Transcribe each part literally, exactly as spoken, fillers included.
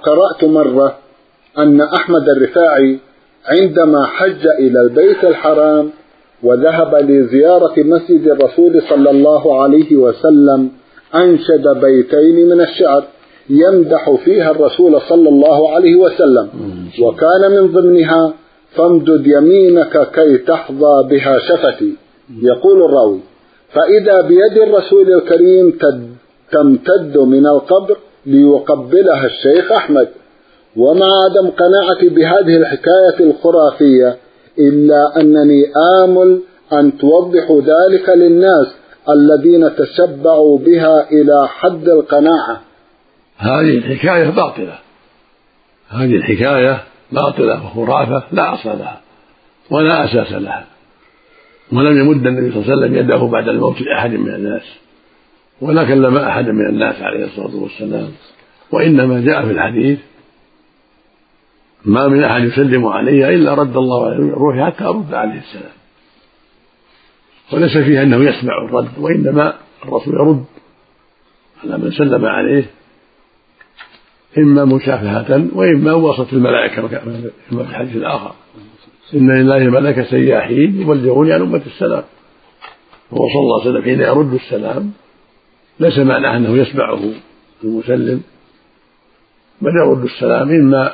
قرأت مرة أن أحمد الرفاعي عندما حج إلى البيت الحرام وذهب لزيارة مسجد الرسول صلى الله عليه وسلم أنشد بيتين من الشعر يمدح فيها الرسول صلى الله عليه وسلم، وكان من ضمنها: فامدد يمينك كي تحظى بها شفتي. يقول الراوي: فإذا بيد الرسول الكريم تمتد من القبر ليقبلها الشيخ أحمد. ومع عدم قناعتي بهذه الحكاية الخرافية إلا أنني آمل أن توضحوا ذلك للناس الذين تشبعوا بها إلى حد القناعة. هذه الحكاية باطلة، هذه الحكاية باطلة وخرافة لا أصل لها ولا أساس لها، ولم يمد النبي صلى الله عليه وسلم يده بعد الموت لأحد من الناس، ولا كلم أحد من الناس عليه الصلاة والسلام، وإنما جاء في الحديث: ما من أحد يسلم علي إلا رد الله عليه روحي حتى أرد عليه السلام. وليس فيه أنه يسمع الرد، وإنما الرسول يرد على من سلم عليه إما مشافهة وإما وسط الملائكة كما في الحديث الآخر: إن لله ملائكة سياحين يبلغون عن أمة السلام. وهو صلى الله عليه وسلم حين يرد السلام ليس معناه أنه يسمعه المسلم، بل يرد السلام إما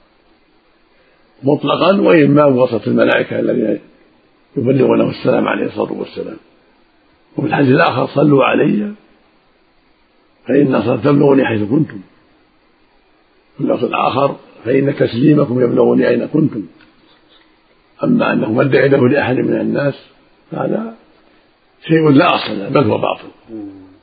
مطلقا وإما وسط الملائكة الذين يبلغونه السلام عليه الصلاة والسلام. وفي الحديث الآخر: صلوا علي فإن صلاة تبلغني حيث كنتم. في اللفظ الآخر: فإن تسليمكم يبلغني أين كنتم. أما أنه مد يده لأحد من الناس هذا شيء لا أصل له بل هو باطل.